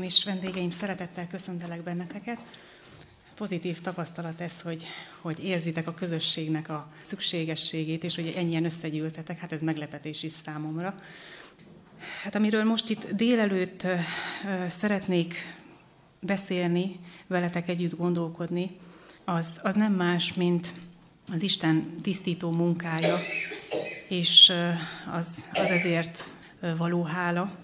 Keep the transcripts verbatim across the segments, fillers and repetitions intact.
is vendégeim, szeretettel köszöntelek benneteket. Pozitív tapasztalat ez, hogy, hogy érzitek a közösségnek a szükségességét, és hogy ennyien összegyűltetek, hát ez meglepetés is számomra. Hát amiről most itt délelőtt uh, szeretnék beszélni, veletek együtt gondolkodni, az, az nem más, mint az Isten tisztító munkája, és uh, az, az ezért uh, való hála.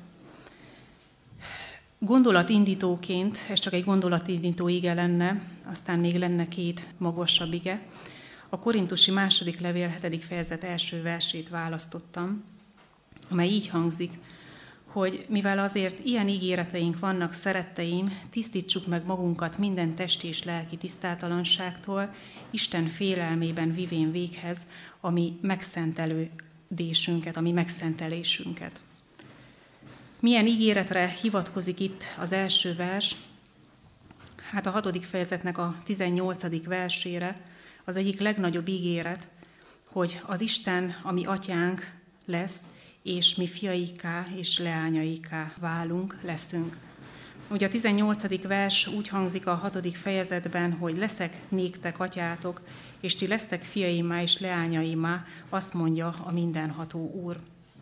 Gondolatindítóként, ez csak egy gondolatindító ige lenne, aztán még lenne két magasabb ige. A korintusi második levél hetedik fejezet első versét választottam, amely így hangzik, hogy mivel azért ilyen ígéreteink vannak, szeretteim, tisztítsuk meg magunkat minden testi és lelki tisztátalanságtól, Isten félelmében vivén véghez, ami megszentelődésünket, ami megszentelésünket. Milyen ígéretre hivatkozik itt az első vers? Hát a hatodik fejezetnek a tizennyolcadik versére, az egyik legnagyobb ígéret, hogy az Isten, ami atyánk lesz, és mi fiaiká és leányaiká válunk, leszünk. Ugye a tizennyolcadik vers úgy hangzik a hatodik fejezetben, hogy leszek néktek atyátok, és ti lesztek fiaimá és leányaimá, azt mondja a mindenható Úr.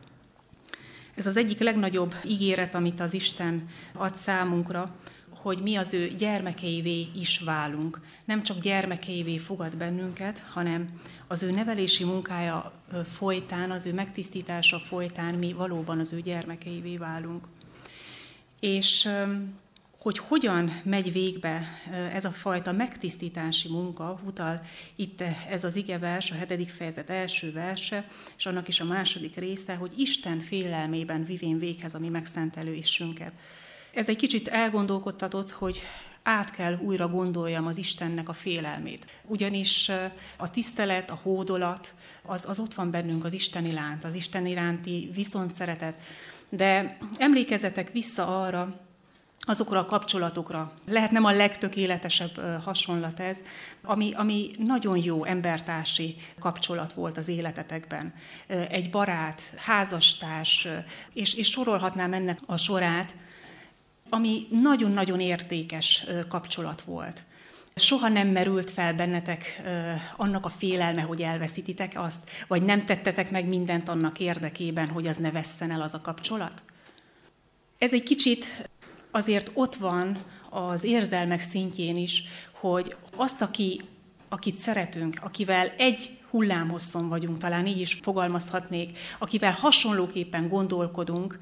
Ez az egyik legnagyobb ígéret, amit az Isten ad számunkra, hogy mi az ő gyermekeivé is válunk. Nem csak gyermekeivé fogad bennünket, hanem az ő nevelési munkája folytán, az ő megtisztítása folytán mi valóban az ő gyermekeivé válunk. És hogy hogyan megy végbe ez a fajta megtisztítási munka, utal itt ez az igevers, a hetedik fejezet első verse, és annak is a második része, hogy Isten félelmében vivén véghez a mi megszentelésünket. Ez egy kicsit elgondolkodtatott, hogy át kell újra gondoljam az Istennek a félelmét. Ugyanis a tisztelet, a hódolat, az, az ott van bennünk az Isten iránt, az Isten iránti viszontszeretet. De emlékezzetek vissza arra, azokra a kapcsolatokra. Lehet nem a legtökéletesebb hasonlat ez, ami, ami nagyon jó embertársi kapcsolat volt az életetekben. Egy barát, házastárs, és, és sorolhatnám ennek a sorát, ami nagyon-nagyon értékes kapcsolat volt. Soha nem merült fel bennetek annak a félelme, hogy elveszítitek azt, vagy nem tettetek meg mindent annak érdekében, hogy az ne vesszen el az a kapcsolat? Ez egy kicsit azért ott van az érzelmek szintjén is, hogy azt, aki, akit szeretünk, akivel egy hullámhosszon vagyunk, talán így is fogalmazhatnék, akivel hasonlóképpen gondolkodunk,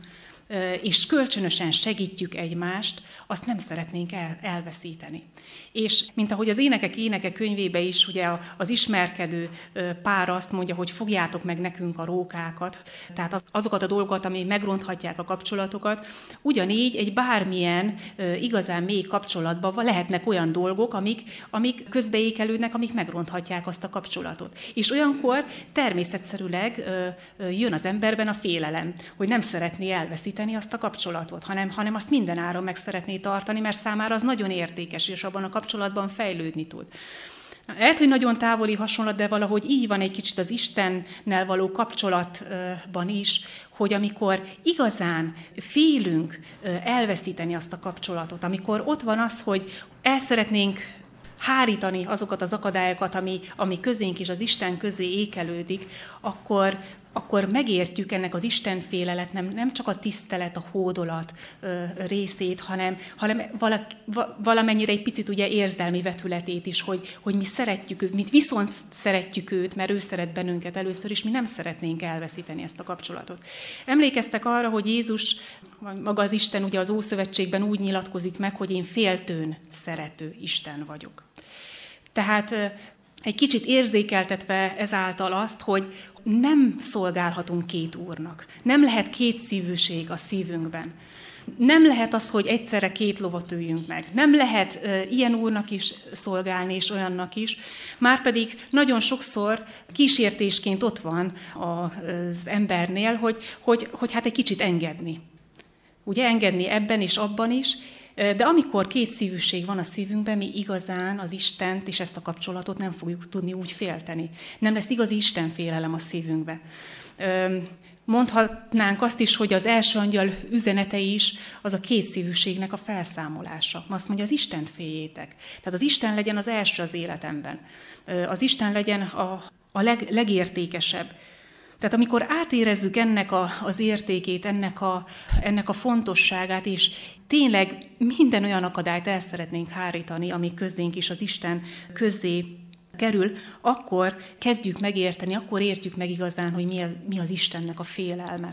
és kölcsönösen segítjük egymást, azt nem szeretnénk el, elveszíteni. És mint ahogy az Énekek éneke könyvébe is, ugye az ismerkedő pár azt mondja, hogy fogjátok meg nekünk a rókákat, tehát azokat a dolgokat, ami megronthatják a kapcsolatokat, ugyanígy egy bármilyen igazán mély kapcsolatban lehetnek olyan dolgok, amik, amik közbeékelődnek, amik megronthatják azt a kapcsolatot. És olyankor természetszerűleg jön az emberben a félelem, hogy nem szeretné elveszíteni azt a kapcsolatot, hanem, hanem azt minden áron meg szeretné tartani, mert számára az nagyon értékes, és abban a kapcsolatban fejlődni tud. Lehet, hogy nagyon távoli hasonlat, de valahogy így van egy kicsit az Istennel való kapcsolatban is, hogy amikor igazán félünk elveszíteni azt a kapcsolatot, amikor ott van az, hogy el szeretnénk hárítani azokat az akadályokat, ami, ami közénk és az Isten közé ékelődik, akkor, akkor megértjük ennek az Istenfélelet nem, nem csak a tisztelet, a hódolat ö, részét, hanem, hanem vala, valamennyire egy picit ugye érzelmi vetületét is, hogy, hogy mi szeretjük őt, mi viszont szeretjük őt, mert ő szeret bennünket először, és mi nem szeretnénk elveszíteni ezt a kapcsolatot. Emlékeztek arra, hogy Jézus, maga az Isten ugye az Ószövetségben úgy nyilatkozik meg, hogy én féltőn szerető Isten vagyok. Tehát egy kicsit érzékeltetve ezáltal azt, hogy nem szolgálhatunk két úrnak. Nem lehet két szívűség a szívünkben. Nem lehet az, hogy egyszerre két lovat üljünk meg. Nem lehet uh, ilyen úrnak is szolgálni, és olyannak is. Márpedig nagyon sokszor kísértésként ott van az embernél, hogy, hogy, hogy hát egy kicsit engedni. Ugye engedni ebben és abban is, de amikor két szívűség van a szívünkben, mi igazán az Istent és ezt a kapcsolatot nem fogjuk tudni úgy félteni. Nem lesz igazi Istenfélelem a szívünkbe. Mondhatnánk azt is, hogy az első angyal üzenete is az a kétszívűségnek a felszámolása. Azt mondja, az Istent féljétek. Tehát az Isten legyen az első az életemben. Az Isten legyen a, a leg, legértékesebb. Tehát amikor átérezzük ennek a, az értékét, ennek a, ennek a fontosságát, és tényleg minden olyan akadályt el szeretnénk hárítani, ami közénk is az Isten közzé kerül, akkor kezdjük megérteni, akkor értjük meg igazán, hogy mi az, mi az Istennek a félelme.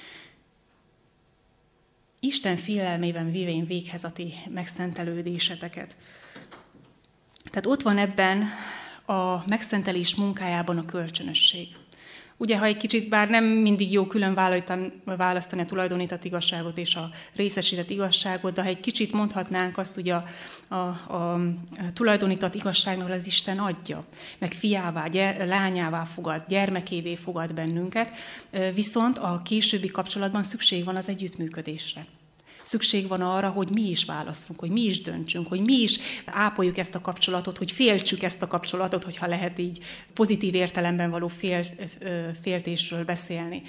Isten félelmében vivén véghez a ti megszentelődéseteket. Tehát ott van ebben a megszentelés munkájában a kölcsönösség. Ugye, ha egy kicsit, bár nem mindig jó külön választani a tulajdonított igazságot és a részesített igazságot, de ha egy kicsit mondhatnánk azt, hogy a, a, a tulajdonított igazságnak az Isten adja, meg fiává, gyere, lányává fogad, gyermekévé fogad bennünket, viszont a későbbi kapcsolatban szükség van az együttműködésre. Szükség van arra, hogy mi is válasszunk, hogy mi is döntsünk, hogy mi is ápoljuk ezt a kapcsolatot, hogy féltsük ezt a kapcsolatot, hogyha lehet így pozitív értelemben való fél, féltésről beszélni.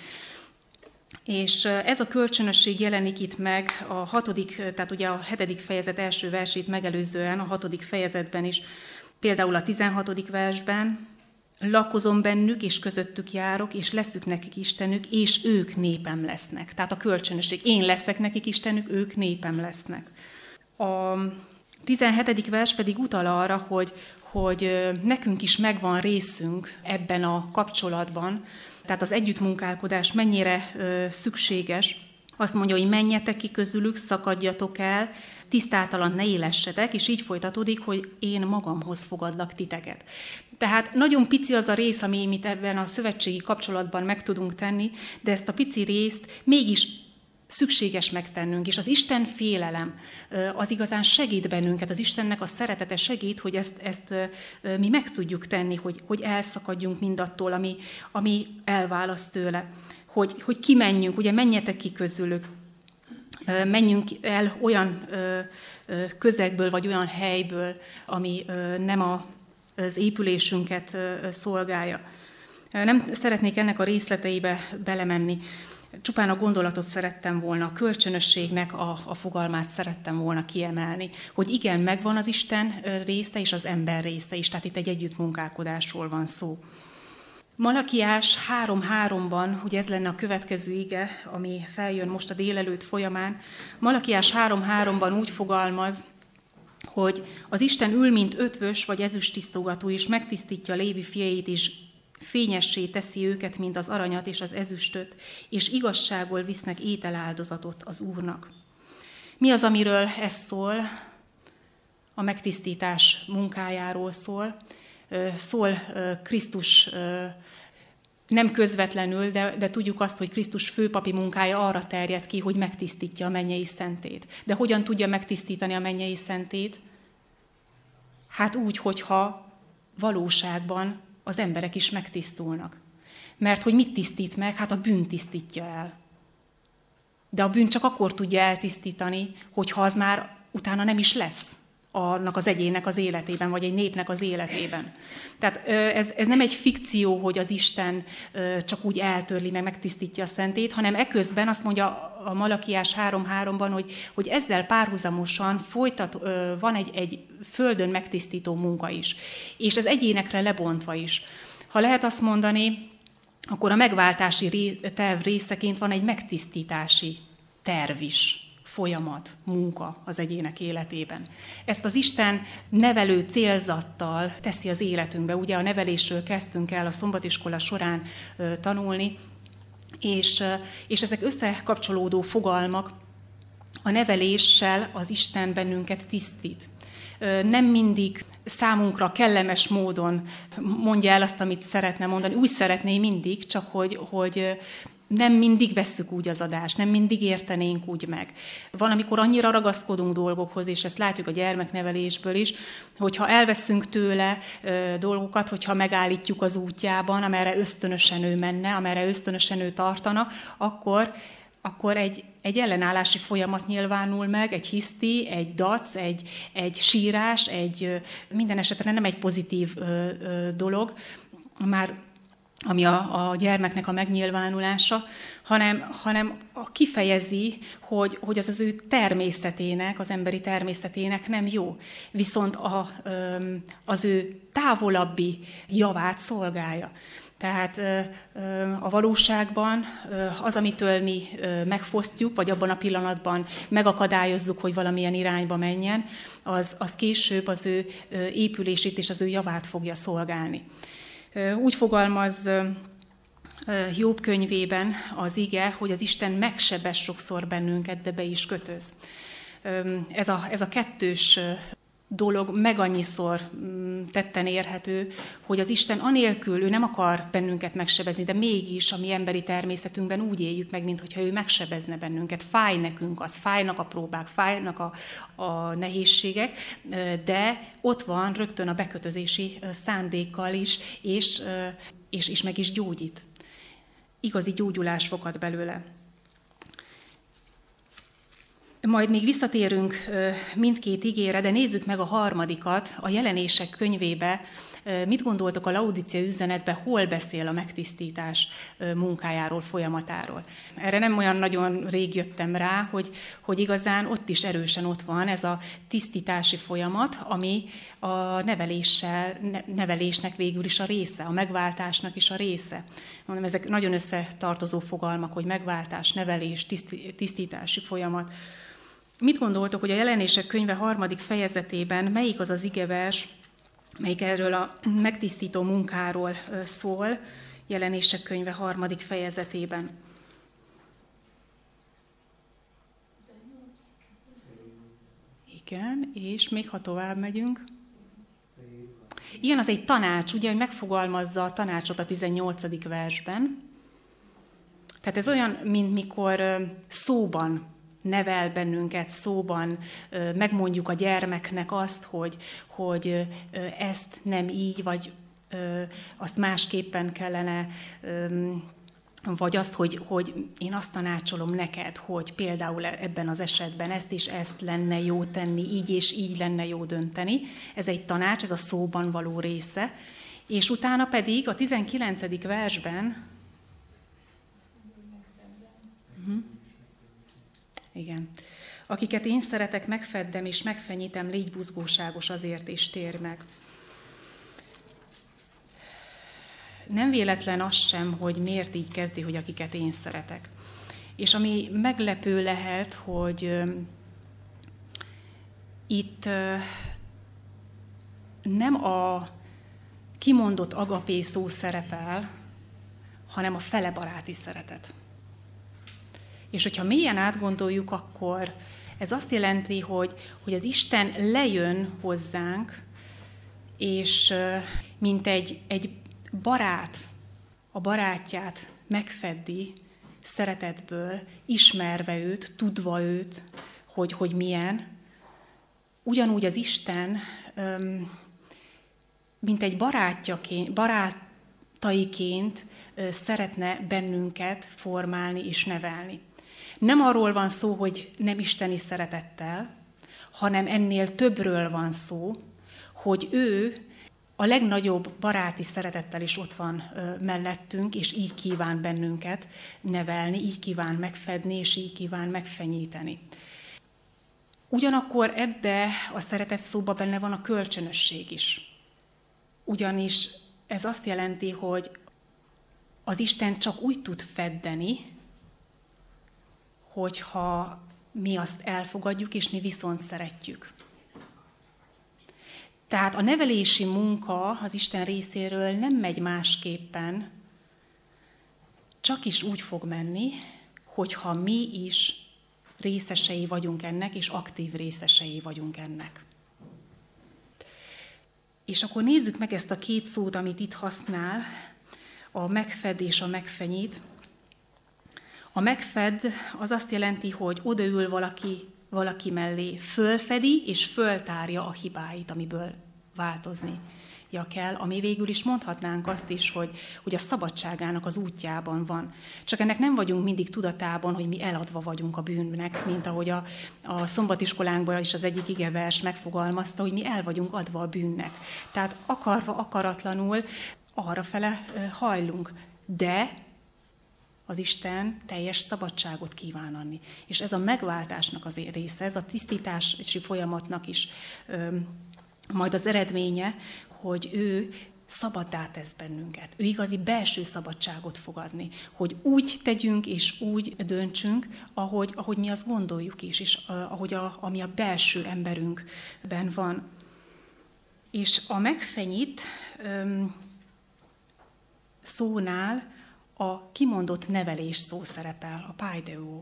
És ez a kölcsönösség jelenik itt meg a hatodik, tehát ugye a hetedik fejezet első versét megelőzően, a hatodik fejezetben is, például a tizenhatodik versben, lakozom bennük, és közöttük járok, és leszük nekik Istenük, és ők népem lesznek. Tehát a kölcsönösség. Én leszek nekik Istenük, ők népem lesznek. A tizenhetedik vers pedig utal arra, hogy, hogy nekünk is megvan részünk ebben a kapcsolatban, tehát az együttmunkálkodás mennyire szükséges. Azt mondja, hogy menjetek ki közülük, szakadjatok el, tisztátalan ne élessetek, és így folytatódik, hogy én magamhoz fogadlak titeket. Tehát nagyon pici az a rész, ami mit ebben a szövetségi kapcsolatban meg tudunk tenni, de ezt a pici részt mégis szükséges megtennünk, és az Isten félelem az igazán segít bennünket, az Istennek a szeretete segít, hogy ezt, ezt mi meg tudjuk tenni, hogy, hogy elszakadjunk mindattól, ami, ami elválaszt tőle, hogy, hogy kimenjünk, ugye menjetek ki közülük, menjünk el olyan közegből, vagy olyan helyből, ami nem a, az épülésünket szolgálja. Nem szeretnék ennek a részleteibe belemenni, csupán a gondolatot szerettem volna, a kölcsönösségnek a, a fogalmát szerettem volna kiemelni, hogy igen, megvan az Isten része és az ember része is, tehát itt egy együttmunkálkodásról van szó. Malakiás három háromban, ugye ez lenne a következő ige, ami feljön most a délelőtt folyamán, Malakiás három háromban úgy fogalmaz, hogy az Isten ül, mint ötvös vagy ezüsttisztogató, és megtisztítja Lévi fiait is, fényessé teszi őket, mint az aranyat és az ezüstöt, és igazságból visznek ételáldozatot az Úrnak. Mi az, amiről ez szól? A megtisztítás munkájáról szól. Szól Krisztus nem közvetlenül, de, de tudjuk azt, hogy Krisztus főpapi munkája arra terjed ki, hogy megtisztítja a mennyei szentét. De hogyan tudja megtisztítani a mennyei szentét? Hát úgy, hogyha valóságban az emberek is megtisztulnak. Mert hogy mit tisztít meg? Hát a bűn tisztítja el. De a bűn csak akkor tudja eltisztítani, hogyha az már utána nem is lesz annak az egyének az életében, vagy egy népnek az életében. Tehát ez, ez nem egy fikció, hogy az Isten csak úgy eltörli, meg megtisztítja a szentét, hanem eközben azt mondja a Malakiás három háromban, hogy, hogy ezzel párhuzamosan folytat, van egy, egy földön megtisztító munka is. És ez egyénekre lebontva is. Ha lehet azt mondani, akkor a megváltási terv részeként van egy megtisztítási terv is. Folyamat, munka az egyének életében. Ezt az Isten nevelő célzattal teszi az életünkbe. Ugye a nevelésről kezdtünk el a szombatiskola során tanulni, és, és ezek összekapcsolódó fogalmak. A neveléssel az Isten bennünket tisztít. Nem mindig számunkra kellemes módon mondja el azt, amit szeretne mondani. Úgy szeretné mindig, csak hogy, hogy nem mindig vesszük úgy az adást, nem mindig értenénk úgy meg. Van, amikor annyira ragaszkodunk dolgokhoz, és ezt látjuk a gyermeknevelésből is, hogyha elveszünk tőle ö, dolgokat, hogyha megállítjuk az útjában, amerre ösztönösen ő menne, amerre ösztönösen ő tartana, akkor, akkor egy, egy ellenállási folyamat nyilvánul meg, egy hiszti, egy dac, egy, egy sírás, egy minden esetre nem egy pozitív ö, ö, dolog. Már ami a, a gyermeknek a megnyilvánulása, hanem, hanem kifejezi, hogy, hogy az az ő természetének, az emberi természetének nem jó. Viszont a, az ő távolabbi javát szolgálja. Tehát a valóságban az, amitől mi megfosztjuk, vagy abban a pillanatban megakadályozzuk, hogy valamilyen irányba menjen, az, az később az ő épülését és az ő javát fogja szolgálni. Úgy fogalmaz Jobb könyvében az ige, hogy az Isten megsebez sokszor bennünket, de be is kötöz. Ez a, ez a kettős dolog meg annyiszor tetten érhető, hogy az Isten anélkül, ő nem akar bennünket megsebezni, de mégis a mi emberi természetünkben úgy éljük meg, mintha ő megsebezne bennünket. Fáj nekünk az, fájnak a próbák, fájnak a, a nehézségek, de ott van rögtön a bekötözési szándékkal is, és, és, és meg is gyógyít. Igazi gyógyulás fogad belőle. Majd még visszatérünk mindkét igére, de nézzük meg a harmadikat, a Jelenések könyvébe. Mit gondoltok a Laodicea üzenetben, hol beszél a megtisztítás munkájáról, folyamatáról? Erre nem olyan nagyon rég jöttem rá, hogy, hogy igazán ott is erősen ott van ez a tisztítási folyamat, ami a neveléssel, nevelésnek végül is a része, a megváltásnak is a része. Mondom, ezek nagyon összetartozó fogalmak, hogy megváltás, nevelés, tisztítási folyamat. Mit gondoltok, hogy a Jelenések könyve harmadik fejezetében melyik az az igevers, melyik erről a megtisztító munkáról szól, Jelenések könyve harmadik fejezetében? Igen, és még ha tovább megyünk. Igen, az egy tanács, ugye, hogy megfogalmazza a tanácsot a tizennyolcadik versben. Tehát ez olyan, mint mikor szóban nevel bennünket, szóban megmondjuk a gyermeknek azt, hogy, hogy ezt nem így, vagy azt másképpen kellene, vagy azt, hogy, hogy én azt tanácsolom neked, hogy például ebben az esetben ezt és ezt lenne jó tenni, így és így lenne jó dönteni. Ez egy tanács, ez a szóban való része. És utána pedig a tizenkilencedik versben... Uh-huh. Igen. Akiket én szeretek, megfeddem és megfenyítem, légy buzgóságos azért, és térj meg. Nem véletlen az sem, hogy miért így kezdi, hogy akiket én szeretek. És ami meglepő lehet, hogy uh, itt uh, nem a kimondott agapé szó szerepel, hanem a felebaráti szeretet. És hogyha mélyen átgondoljuk, akkor ez azt jelenti, hogy, hogy az Isten lejön hozzánk, és mint egy, egy barát, a barátját megfeddi szeretetből, ismerve őt, tudva őt, hogy, hogy milyen. Ugyanúgy az Isten, mint egy barátjaként, barátaiként szeretne bennünket formálni és nevelni. Nem arról van szó, hogy nem isteni szeretettel, hanem ennél többről van szó, hogy ő a legnagyobb baráti szeretettel is ott van mellettünk, és így kíván bennünket nevelni, így kíván megfedni, és így kíván megfenyíteni. Ugyanakkor ebbe a szeretet szóba benne van a kölcsönösség is. Ugyanis ez azt jelenti, hogy az Isten csak úgy tud feddeni, hogyha mi azt elfogadjuk, és mi viszont szeretjük. Tehát a nevelési munka az Isten részéről nem megy másképpen, csak is úgy fog menni, hogyha mi is részesei vagyunk ennek, és aktív részesei vagyunk ennek. És akkor nézzük meg ezt a két szót, amit itt használ, a megfed és a megfenyít. A megfed az azt jelenti, hogy odaül valaki, valaki mellé, fölfedi és föltárja a hibáit, amiből változnia kell, ami végül is mondhatnánk azt is, hogy, hogy a szabadságának az útjában van. Csak ennek nem vagyunk mindig tudatában, hogy mi eladva vagyunk a bűnnek, mint ahogy a, a szombatiskolánkban is az egyik igevers megfogalmazta, hogy mi el vagyunk adva a bűnnek. Tehát akarva, akaratlanul arrafele hajlunk. De az Isten teljes szabadságot kíván adni. És ez a megváltásnak az része, ez a tisztítási folyamatnak is majd az eredménye, hogy ő szabaddá tesz bennünket. Ő igazi belső szabadságot fog adni, hogy úgy tegyünk és úgy döntsünk, ahogy, ahogy mi azt gondoljuk is, és ahogy a, ami a belső emberünkben van. És a megfenyít öm, szónál a kimondott nevelés szó szerepel, a paideó.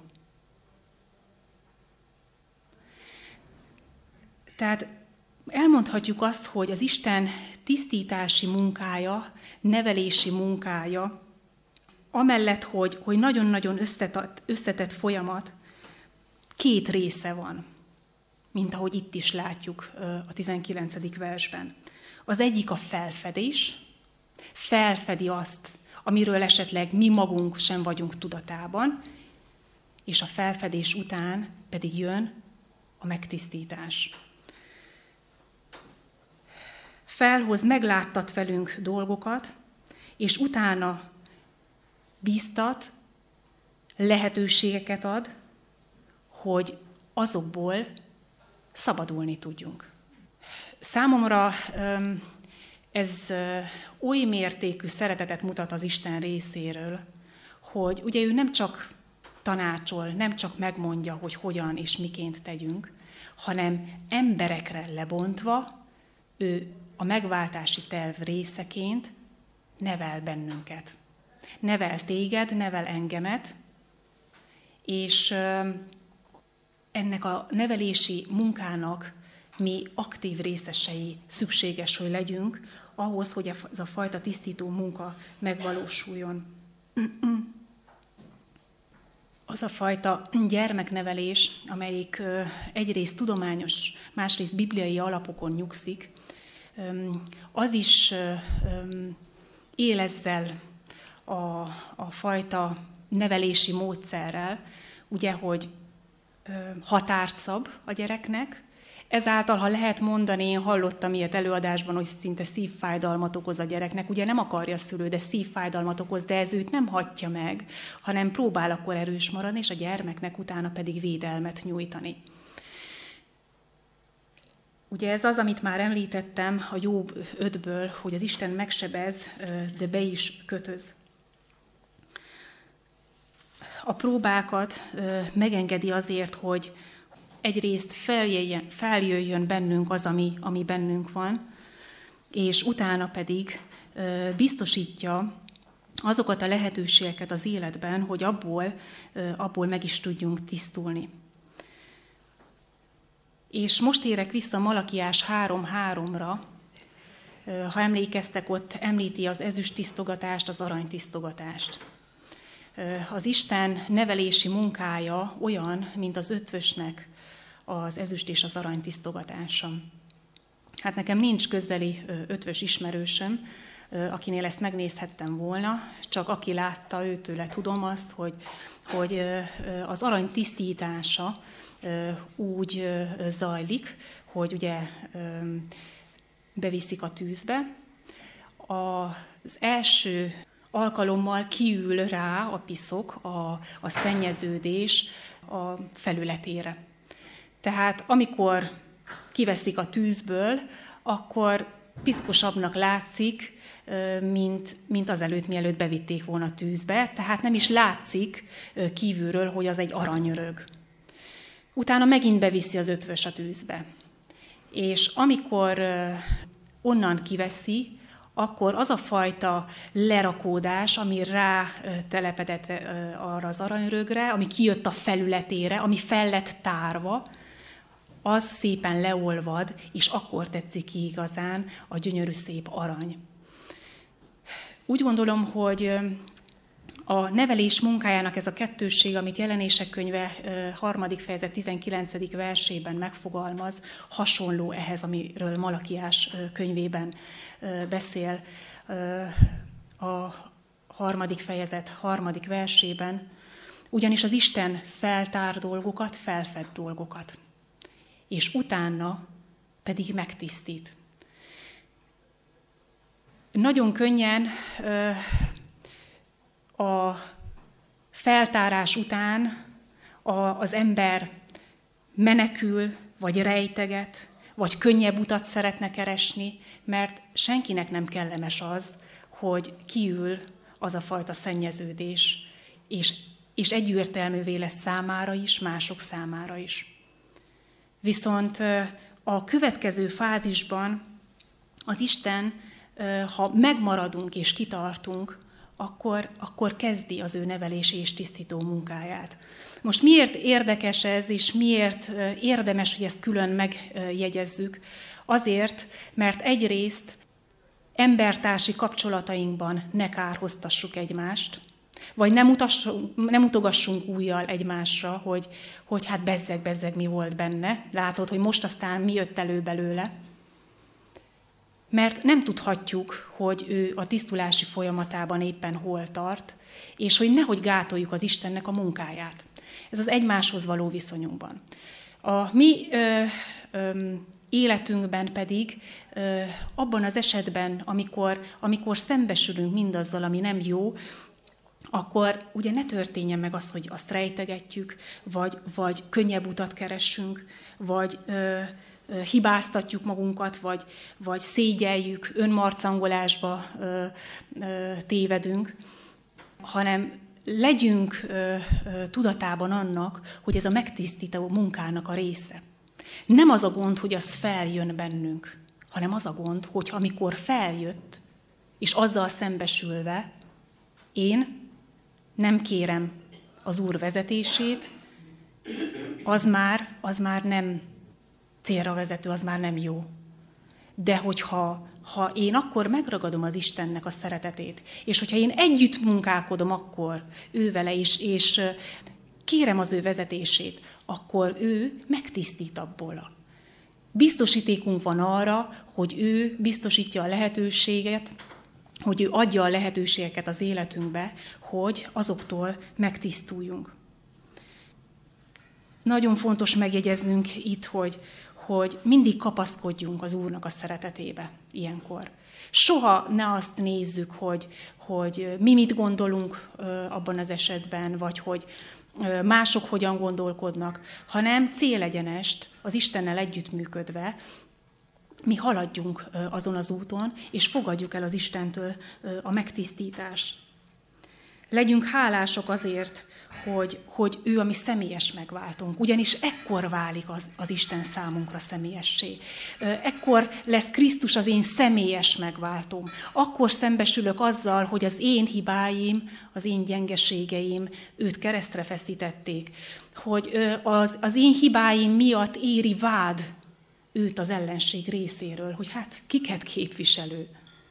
Tehát elmondhatjuk azt, hogy az Isten tisztítási munkája, nevelési munkája, amellett, hogy, hogy nagyon-nagyon összetett, összetett folyamat, két része van, mint ahogy itt is látjuk a tizenkilencedik versben. Az egyik a felfedés, felfedi azt, amiről esetleg mi magunk sem vagyunk tudatában, és a felfedés után pedig jön a megtisztítás. Felhoz, megláttat velünk dolgokat, és utána bíztat, lehetőségeket ad, hogy azokból szabadulni tudjunk. Számomra ez oly mértékű szeretetet mutat az Isten részéről, hogy ugye ő nem csak tanácsol, nem csak megmondja, hogy hogyan és miként tegyünk, hanem emberekre lebontva, ő a megváltási terv részeként nevel bennünket. Nevel téged, nevel engemet, és ennek a nevelési munkának mi aktív részesei szükséges, hogy legyünk, ahhoz, hogy ez a fajta tisztító munka megvalósuljon. Az a fajta gyermeknevelés, amelyik egyrészt tudományos, másrészt bibliai alapokon nyugszik, az is él ezzel a, a fajta nevelési módszerrel, ugye, hogy határt szab a gyereknek, ezáltal, ha lehet mondani, én hallottam ilyet előadásban, hogy szinte szívfájdalmat okoz a gyereknek. Ugye nem akarja a szülő, de szívfájdalmat okoz, de ez őt nem hagyja meg, hanem próbál akkor erős maradni, és a gyermeknek utána pedig védelmet nyújtani. Ugye ez az, amit már említettem a Jób ötből, hogy az Isten megsebez, de be is kötöz. A próbákat megengedi azért, hogy egyrészt feljöjjön, feljöjjön bennünk az, ami, ami bennünk van, és utána pedig biztosítja azokat a lehetőségeket az életben, hogy abból, abból meg is tudjunk tisztulni. És most érek vissza Malakiás három háromra, ha emlékeztek, ott említi az ezüst tisztogatást, az arany tisztogatást. Az Isten nevelési munkája olyan, mint az ötvösnek az ezüst és az arany tisztogatása. Hát nekem nincs közeli ötvös ismerősöm, akinél ezt megnézhettem volna, csak aki látta, őtőle tudom azt, hogy, hogy az arany tisztítása úgy zajlik, hogy ugye beviszik a tűzbe. Az első alkalommal kiül rá a piszok, a, a szennyeződés a felületére. Tehát amikor kiveszik a tűzből, akkor piszkosabbnak látszik, mint, mint azelőtt, mielőtt bevitték volna a tűzbe. Tehát nem is látszik kívülről, hogy az egy aranyörög. Utána megint beviszi az ötvös a tűzbe. És amikor onnan kiveszi, akkor az a fajta lerakódás, ami rá telepedett arra az aranyörögre, ami kijött a felületére, ami fel lett tárva, az szépen leolvad, és akkor tetszik ki igazán a gyönyörű szép arany. Úgy gondolom, hogy a nevelés munkájának ez a kettősség, amit Jelenések könyve harmadik fejezet tizenkilencedik versében megfogalmaz, hasonló ehhez, amiről Malakiás könyvében beszél a harmadik fejezet harmadik versében, ugyanis az Isten feltár dolgokat, felfed dolgokat, és utána pedig megtisztít. Nagyon könnyen a feltárás után az ember menekül, vagy rejteget, vagy könnyebb utat szeretne keresni, mert senkinek nem kellemes az, hogy kiül az a fajta szennyeződés, és, és egyértelművé lesz számára is, mások számára is. Viszont a következő fázisban az Isten, ha megmaradunk és kitartunk, akkor, akkor kezdi az ő nevelési és tisztító munkáját. Most miért érdekes ez, és miért érdemes, hogy ezt külön megjegyezzük? Azért, mert egyrészt embertársi kapcsolatainkban ne kárhoztassuk egymást, vagy nem, utassunk, nem utogassunk újjal egymásra, hogy, hogy hát bezzeg, bezzeg mi volt benne. Látod, hogy most aztán mi jött elő belőle. Mert nem tudhatjuk, hogy ő a tisztulási folyamatában éppen hol tart, és hogy nehogy gátoljuk az Istennek a munkáját. Ez az egymáshoz való viszonyunkban. A mi ö, ö, életünkben pedig ö, abban az esetben, amikor, amikor szembesülünk mindazzal, ami nem jó, akkor ugye ne történjen meg az, hogy azt rejtegetjük, vagy, vagy könnyebb utat keressünk, vagy ö, ö, hibáztatjuk magunkat, vagy, vagy szégyeljük, önmarcangolásba ö, ö, tévedünk, hanem legyünk ö, ö, tudatában annak, hogy ez a megtisztító munkának a része. Nem az a gond, hogy az feljön bennünk, hanem az a gond, hogy amikor feljött, és azzal szembesülve, én nem kérem az Úr vezetését, az már, az már nem célra vezető, az már nem jó. De hogyha ha én akkor megragadom az Istennek a szeretetét, és hogyha én együtt munkálkodom akkor ő vele is, és kérem az ő vezetését, akkor ő megtisztít abból. Biztosítékunk van arra, hogy ő biztosítja a lehetőséget, hogy ő adja a lehetőségeket az életünkbe, hogy azoktól megtisztuljunk. Nagyon fontos megjegyeznünk itt, hogy, hogy mindig kapaszkodjunk az Úrnak a szeretetébe ilyenkor. Soha ne azt nézzük, hogy, hogy mi mit gondolunk abban az esetben, vagy hogy mások hogyan gondolkodnak, hanem célegyenest az Istennel együttműködve mi haladjunk azon az úton, és fogadjuk el az Istentől a megtisztítást. Legyünk hálások azért, hogy, hogy ő a mi személyes megváltunk, ugyanis ekkor válik az, az Isten számunkra személyessé. Ekkor lesz Krisztus az én személyes megváltóm. Akkor szembesülök azzal, hogy az én hibáim, az én gyengeségeim őt keresztre feszítették. Hogy az, az én hibáim miatt éri vád őt az ellenség részéről, hogy hát kiket képviselő.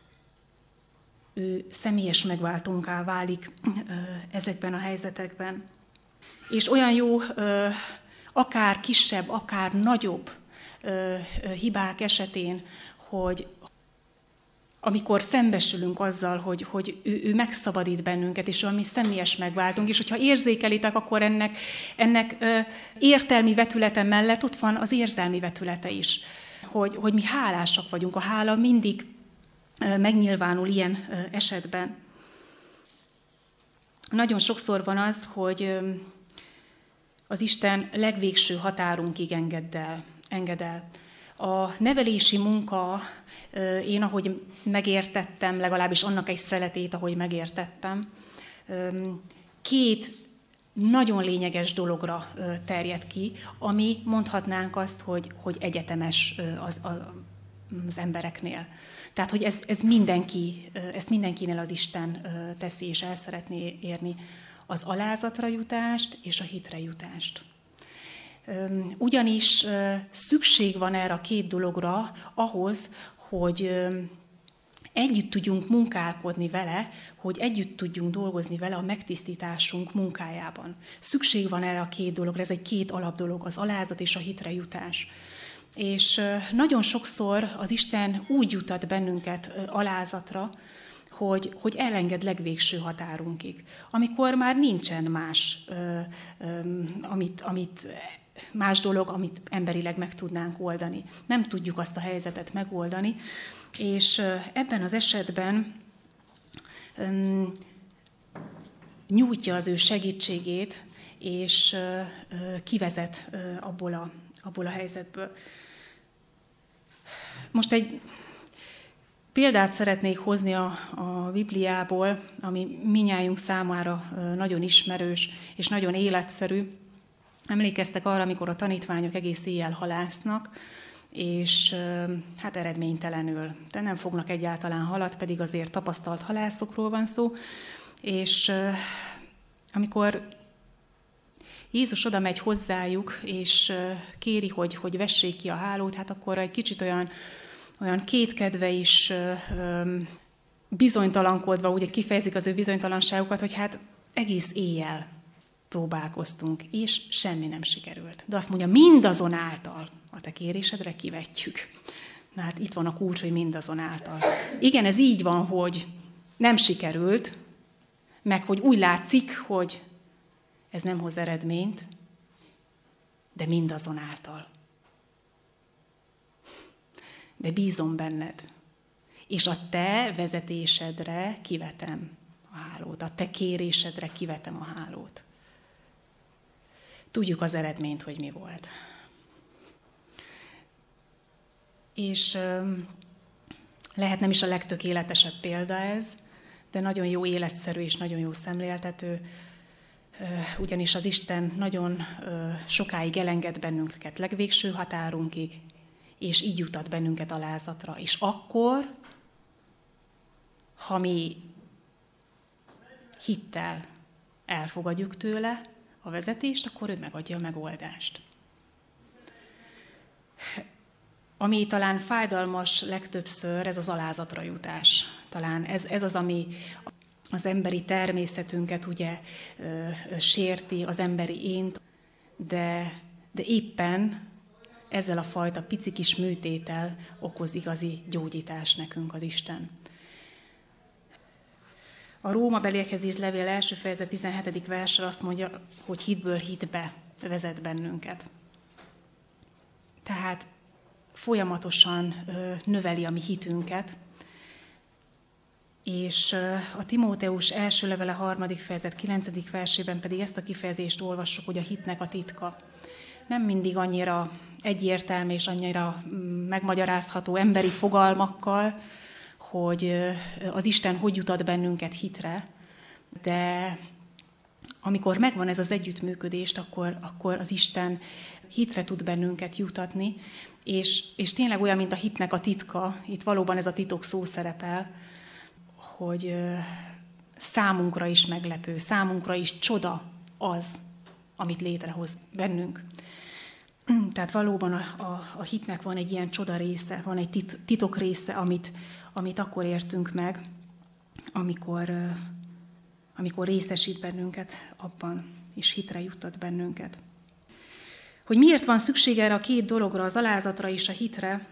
Ő személyes megváltónká válik ezekben a helyzetekben. És olyan jó, akár kisebb, akár nagyobb hibák esetén, hogy amikor szembesülünk azzal, hogy, hogy ő, ő megszabadít bennünket, és ami személyes megváltunk, és hogyha érzékelitek, akkor ennek, ennek értelmi vetülete mellett ott van az érzelmi vetülete is, hogy, hogy mi hálásak vagyunk. A hála mindig megnyilvánul ilyen esetben. Nagyon sokszor van az, hogy az Isten legvégső határunkig enged el. Enged el. A nevelési munka, én ahogy megértettem, legalábbis annak egy szeletét, ahogy megértettem, két nagyon lényeges dologra terjed ki, ami mondhatnánk azt, hogy, hogy egyetemes az, az embereknél. Tehát, hogy ez, ez mindenki, ezt mindenkinél az Isten teszi, és el szeretné érni az alázatra jutást és a hitre jutást. Ugyanis szükség van erre a két dologra ahhoz, hogy együtt tudjunk munkálkodni vele, hogy együtt tudjunk dolgozni vele a megtisztításunk munkájában. Szükség van erre a két dologra, ez egy két alapdolog, az alázat és a hitre jutás. És nagyon sokszor az Isten úgy jutat bennünket alázatra, hogy, hogy elenged legvégső határunkig. Amikor már nincsen más, amit, amit más dolog, amit emberileg meg tudnánk oldani. Nem tudjuk azt a helyzetet megoldani, és ebben az esetben um, nyújtja az ő segítségét, és uh, kivezet uh, abból, a, abból a helyzetből. Most egy példát szeretnék hozni a, a Bibliából, ami mindnyájunk számára nagyon ismerős és nagyon életszerű. Emlékeztek arra, amikor a tanítványok egész éjjel halásznak, és hát eredménytelenül. De nem fognak egyáltalán halat, pedig azért tapasztalt halászokról van szó. És amikor Jézus oda megy hozzájuk, és kéri, hogy, hogy vessék ki a hálót, hát akkor egy kicsit olyan, olyan kétkedve is, bizonytalankodva, ugye kifejezik az ő bizonytalanságukat, hogy hát egész éjjel próbálkoztunk, és semmi nem sikerült. De azt mondja, mindazonáltal a te kérésedre kivetjük. Na hát itt van a kulcs, hogy mindazonáltal. Igen, ez így van, hogy nem sikerült, meg hogy úgy látszik, hogy ez nem hoz eredményt, de mindazonáltal. De bízom benned. És a te vezetésedre kivetem a hálót, a te kérésedre kivetem a hálót. Tudjuk az eredményt, hogy mi volt. És lehet nem is a legtökéletesebb példa ez, de nagyon jó életszerű és nagyon jó szemléltető, ugyanis az Isten nagyon sokáig elenged bennünket legvégső határunkig, és így jutat bennünket alázatra. És akkor, ha mi hittel elfogadjuk tőle a vezetést, akkor ő megadja a megoldást. Ami talán fájdalmas legtöbbször, ez az alázatra jutás. Talán ez, ez az, ami az emberi természetünket ugye ö, ö, sérti, az emberi ént, de, de éppen ezzel a fajta pici kis műtéttel okoz igazi gyógyítást nekünk az Isten. A Rómabeliekhez írt levél első fejezet tizenhetedik versre azt mondja, hogy hitből hitbe vezet bennünket. Tehát folyamatosan ö, növeli a mi hitünket, és a Timóteus első levele harmadik fejezet kilencedik versében pedig ezt a kifejezést olvassuk, hogy a hitnek a titka. Nem mindig annyira egyértelmű és annyira megmagyarázható emberi fogalmakkal, hogy az Isten hogy jutat bennünket hitre, de amikor megvan ez az együttműködést, akkor, akkor az Isten hitre tud bennünket jutatni, és, és tényleg olyan, mint a hitnek a titka, itt valóban ez a titok szó szerepel, hogy számunkra is meglepő, számunkra is csoda az, amit létrehoz bennünk. Tehát valóban a, a, a hitnek van egy ilyen csoda része, van egy tit, titok része, amit, amit akkor értünk meg, amikor, amikor részesít bennünket abban, és hitre juttat bennünket. Hogy miért van szükség erre a két dologra, az alázatra és a hitre,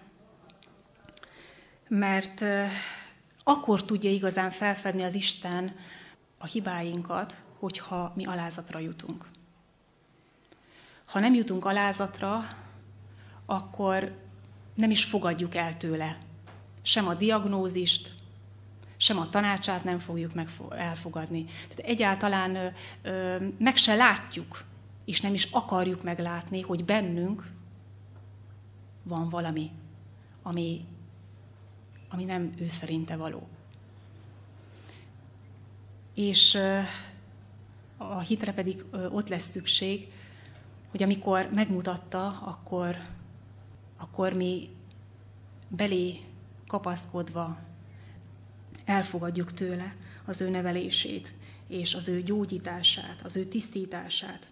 mert akkor tudja igazán felfedni az Isten a hibáinkat, hogyha mi alázatra jutunk. Ha nem jutunk alázatra, akkor nem is fogadjuk el tőle. Sem a diagnózist, sem a tanácsát nem fogjuk meg elfogadni. Tehát egyáltalán ö, ö, meg se látjuk, és nem is akarjuk meglátni, hogy bennünk van valami, ami, ami nem ő szerinte való. És ö, a hitre pedig ö, ott lesz szükség, hogy amikor megmutatta, akkor, akkor mi belé kapaszkodva elfogadjuk tőle az ő nevelését, és az ő gyógyítását, az ő tisztítását.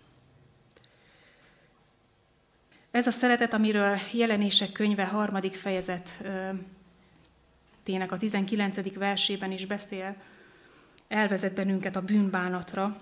Ez a szeretet, amiről Jelenések könyve harmadik fejezetének a tizenkilencedik versében is beszél, elvezet bennünket a bűnbánatra,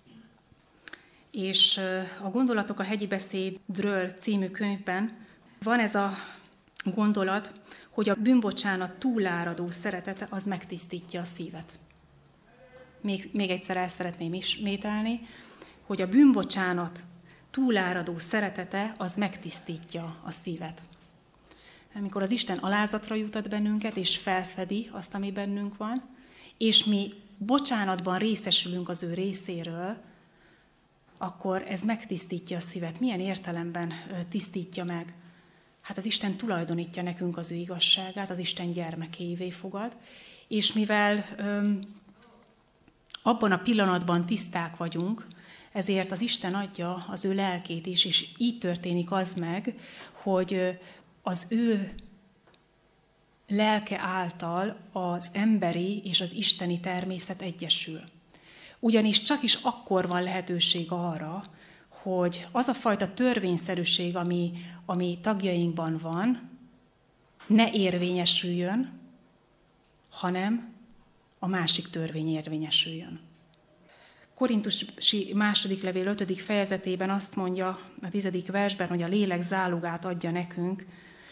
és a Gondolatok a hegyi beszédről című könyvben van ez a gondolat, hogy a bűnbocsánat túláradó szeretete az megtisztítja a szívet. Még, még egyszer el szeretném ismételni, hogy a bűnbocsánat túláradó szeretete az megtisztítja a szívet. Amikor az Isten alázatra jutat bennünket, és felfedi azt, ami bennünk van, és mi bocsánatban részesülünk az ő részéről, akkor ez megtisztítja a szívet. Milyen értelemben tisztítja meg? Hát az Isten tulajdonítja nekünk az ő igazságát, az Isten gyermekévé fogad, és mivel öm, abban a pillanatban tiszták vagyunk, ezért az Isten adja az ő lelkét is, és így történik az meg, hogy az ő lelke által az emberi és az isteni természet egyesül. Ugyanis csak is akkor van lehetőség arra, hogy az a fajta törvényszerűség, ami, ami tagjainkban van, ne érvényesüljön, hanem a másik törvény érvényesüljön. Korintusi második levél ötödik fejezetében azt mondja a tizedik versben, hogy a lélek zálogát adja nekünk,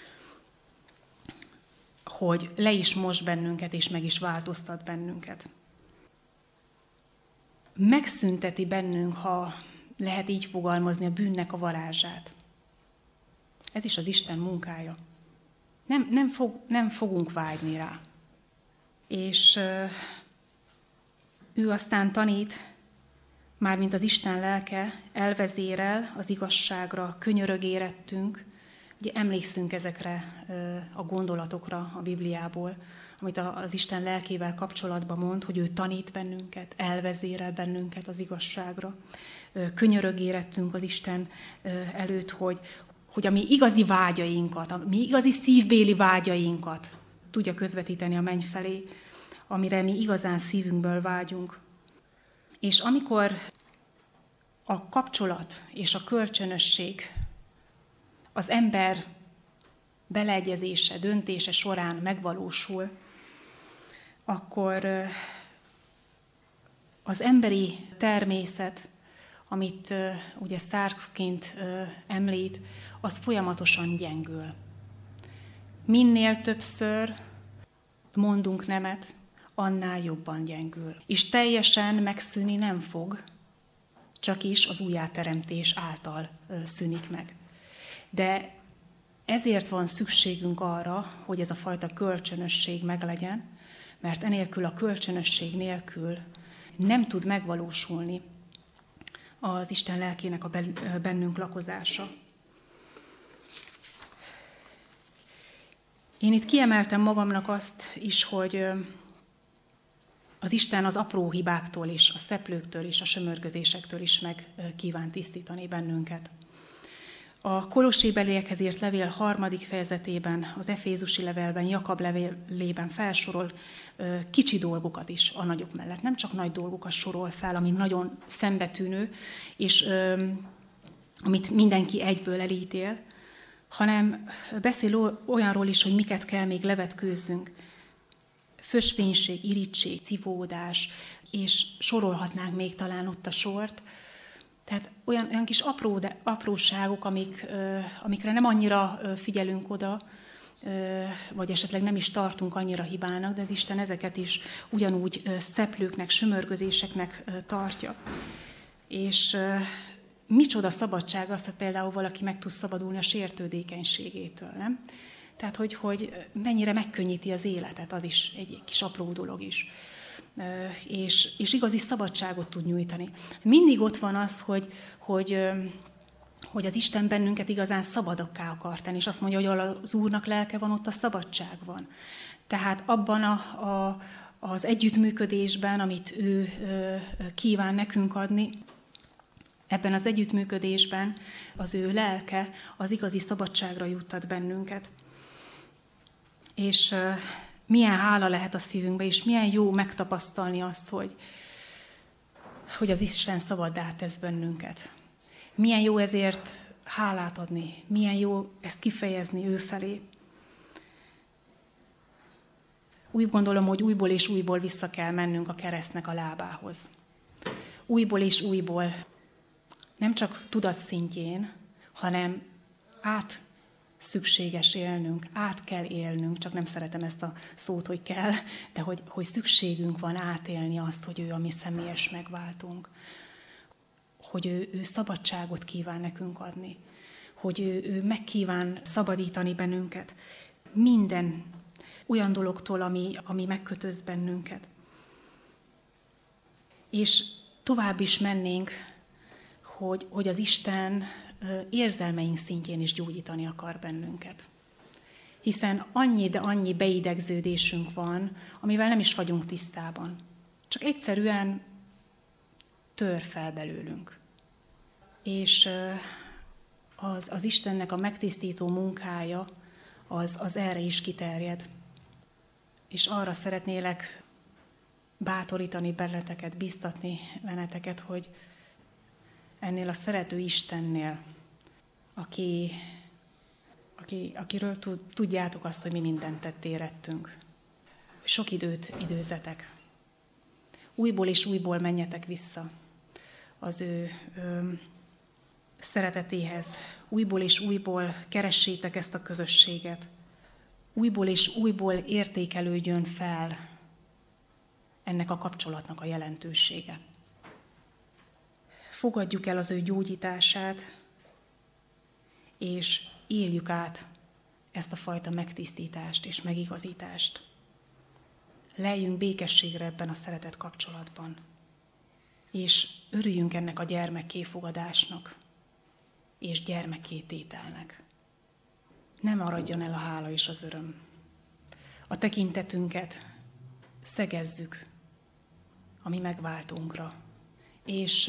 hogy le is mos bennünket, és meg is változtat bennünket. Megszünteti bennünk, ha lehet így fogalmazni, a bűnnek a varázsát. Ez is az Isten munkája. Nem, nem, fog, nem fogunk vágyni rá. És uh, ő aztán tanít, mármint az Isten lelke, elvezérel az igazságra, könyörög érettünk. Ugye emlékszünk ezekre uh, a gondolatokra a Bibliából, amit az Isten lelkével kapcsolatban mond, hogy ő tanít bennünket, elvezérel bennünket az igazságra. Könyörög érettünk az Isten előtt, hogy, hogy a mi igazi vágyainkat, a mi igazi szívbéli vágyainkat tudja közvetíteni a menny felé, amire mi igazán szívünkből vágyunk. És amikor a kapcsolat és a kölcsönösség az ember beleegyezése, döntése során megvalósul, akkor az emberi természet, amit ugye Starksként említ, az folyamatosan gyengül. Minél többször mondunk nemet, annál jobban gyengül. És teljesen megszűni nem fog, csak is az újjáteremtés által szűnik meg. De ezért van szükségünk arra, hogy ez a fajta kölcsönösség meglegyen, mert enélkül a kölcsönösség nélkül nem tud megvalósulni az Isten lelkének a bennünk lakozása. Én itt kiemeltem magamnak azt is, hogy az Isten az apró hibáktól is, a szeplőktől is, a sömörgözésektől is meg kíván tisztítani bennünket. A kolossébeliekhez írt levél harmadik fejezetében, az efézusi levélben, Jakab levélében felsorol kicsi dolgokat is a nagyok mellett. Nem csak nagy dolgokat sorol fel, ami nagyon szembetűnő, és amit mindenki egyből elítél, hanem beszél olyanról is, hogy miket kell még levetkőzzünk. Fösvénység, irigység, civódás, és sorolhatnánk még talán ott a sort. Tehát olyan, olyan kis apró, de, apróságok, amik, amikre nem annyira figyelünk oda, vagy esetleg nem is tartunk annyira hibának, de az Isten ezeket is ugyanúgy szeplőknek, sömörgözéseknek tartja. És micsoda szabadság az, hogy például valaki meg tud szabadulni a sértődékenységétől, nem? Tehát, hogy, hogy mennyire megkönnyíti az életet, az is egy kis apró dolog is. És, és igazi szabadságot tud nyújtani. Mindig ott van az, hogy, hogy, hogy az Isten bennünket igazán szabadokká akar tenni, és azt mondja, hogy ahol az Úrnak lelke van, ott a szabadság van. Tehát abban a, a, az együttműködésben, amit ő kíván nekünk adni, ebben az együttműködésben az ő lelke az igazi szabadságra juttat bennünket. És milyen hála lehet a szívünkbe, és milyen jó megtapasztalni azt, hogy, hogy az Isten szabaddá tesz bennünket. Milyen jó ezért hálát adni, milyen jó ezt kifejezni ő felé. Úgy gondolom, hogy újból és újból vissza kell mennünk a keresztnek a lábához. Újból és újból, nem csak tudatszintjén, hanem át szükséges élnünk, át kell élnünk, csak nem szeretem ezt a szót, hogy kell, de hogy, hogy szükségünk van átélni azt, hogy ő a mi személyes megváltunk. hogy ő, ő szabadságot kíván nekünk adni, hogy ő, ő megkíván szabadítani bennünket minden olyan dologtól, ami, ami megkötöz bennünket. És tovább is mennénk, hogy, hogy az Isten érzelmeink szintjén is gyógyítani akar bennünket. Hiszen annyi, de annyi beidegződésünk van, amivel nem is vagyunk tisztában. Csak egyszerűen tör fel belőlünk. És az, az Istennek a megtisztító munkája az, az erre is kiterjed. És arra szeretnélek bátorítani benneteket, biztatni benneteket, hogy ennél a szerető Istennél, aki, aki, akiről tudjátok azt, hogy mi mindent tett érettünk. Sok időt időzetek. Újból és újból menjetek vissza az ő ö, szeretetéhez. Újból és újból keressétek ezt a közösséget. Újból és újból értékelődjön fel ennek a kapcsolatnak a jelentősége. Fogadjuk el az ő gyógyítását, és éljük át ezt a fajta megtisztítást és megigazítást. Leljünk békességre ebben a szeretet kapcsolatban, és örüljünk ennek a gyermekké fogadásnak és gyermekké tételnek. Ne maradjon el a hála és az öröm. A tekintetünket szegezzük a mi megváltónkra, és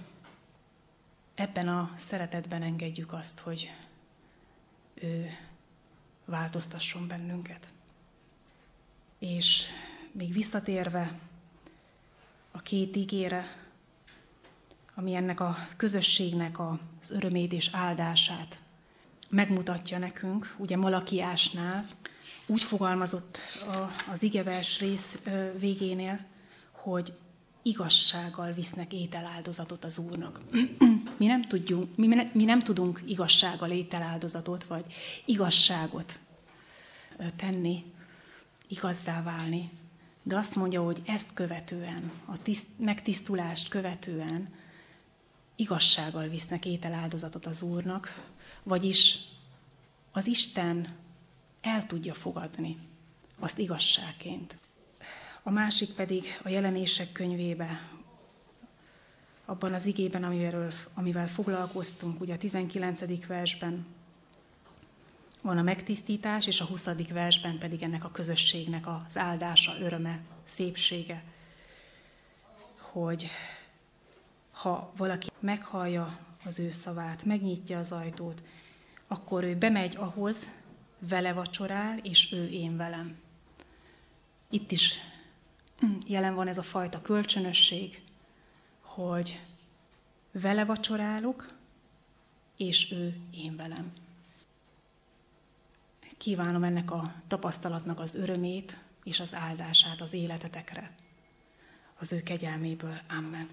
ebben a szeretetben engedjük azt, hogy ő változtasson bennünket. És még visszatérve a két igére, ami ennek a közösségnek az örömét és áldását megmutatja nekünk, ugye Malakiásnál úgy fogalmazott az igevers rész végénél, hogy igazsággal visznek ételáldozatot az Úrnak. Mi nem, tudjunk, mi, ne, mi nem tudunk igazsággal ételáldozatot, vagy igazságot tenni, igazzá válni. De azt mondja, hogy ezt követően, a tiszt, megtisztulást követően igazsággal visznek ételáldozatot az Úrnak, vagyis az Isten el tudja fogadni azt igazságként. A másik pedig a Jelenések könyvébe, abban az igében, amivel, amivel foglalkoztunk, ugye a tizenkilencedik versben van a megtisztítás, és a huszadik versben pedig ennek a közösségnek az áldása, öröme, szépsége, hogy ha valaki meghallja az ő szavát, megnyitja az ajtót, akkor ő bemegy ahhoz, vele vacsorál, és ő én velem. Itt is jelen van ez a fajta kölcsönösség, hogy vele vacsorálok, és ő én velem. Kívánom ennek a tapasztalatnak az örömét és az áldását az életetekre. Az ő kegyelméből. Amen.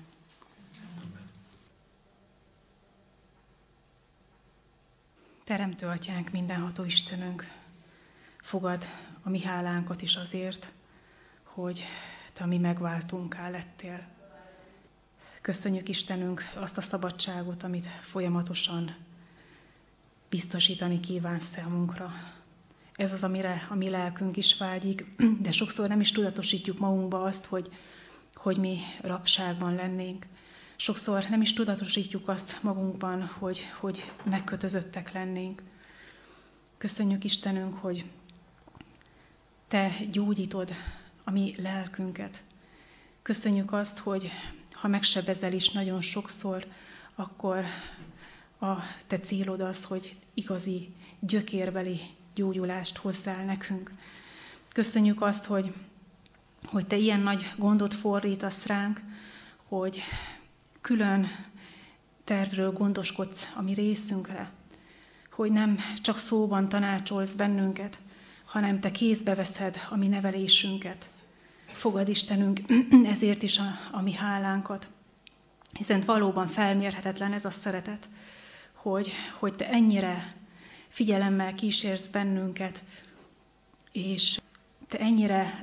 Teremtő Atyánk, mindenható Istenünk, fogad a mi hálánkat is azért, hogy Te a mi megváltunká lettél. Köszönjük Istenünk azt a szabadságot, amit folyamatosan biztosítani kívánsz számunkra. Ez az, amire a mi lelkünk is vágyik, de sokszor nem is tudatosítjuk magunkba azt, hogy, hogy mi rabságban lennénk. Sokszor nem is tudatosítjuk azt magunkban, hogy, hogy megkötözöttek lennénk. Köszönjük Istenünk, hogy Te gyógyítod a mi lelkünket. Köszönjük azt, hogy ha megsebezel is nagyon sokszor, akkor a Te célod az, hogy igazi, gyökérbeli gyógyulást hozzál nekünk. Köszönjük azt, hogy, hogy Te ilyen nagy gondot fordítasz ránk, hogy külön tervről gondoskodsz a mi részünkre, hogy nem csak szóban tanácsolsz bennünket, hanem Te kézbe veszed a mi nevelésünket. Fogad Istenünk ezért is a, a mi hálánkat, hiszen valóban felmérhetetlen ez a szeretet, hogy, hogy Te ennyire figyelemmel kísérsz bennünket, és Te ennyire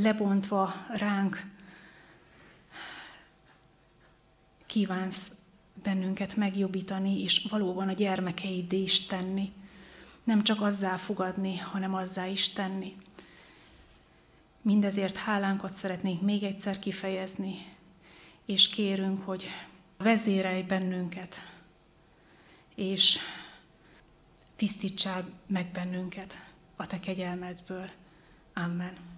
lebontva ránk kívánsz bennünket megjobbítani, és valóban a gyermekeiddé is tenni. Nem csak azzá fogadni, hanem azzá is tenni. Mindezért hálánkat szeretnénk még egyszer kifejezni, és kérünk, hogy vezérelj bennünket, és tisztítsál meg bennünket a te kegyelmedből. Amen.